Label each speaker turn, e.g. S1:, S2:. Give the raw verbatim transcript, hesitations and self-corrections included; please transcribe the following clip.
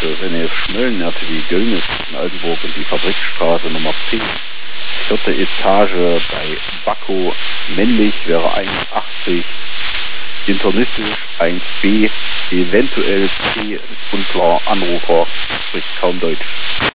S1: René Schmöllen, R T V Göllnis in Altenburg und die Fabrikstraße Nummer zehn. Vierte Etage bei Bakko, männlich wäre einundachtzig, internistisch eins b, eventuell C, unklar, Anrufer, spricht kaum Deutsch.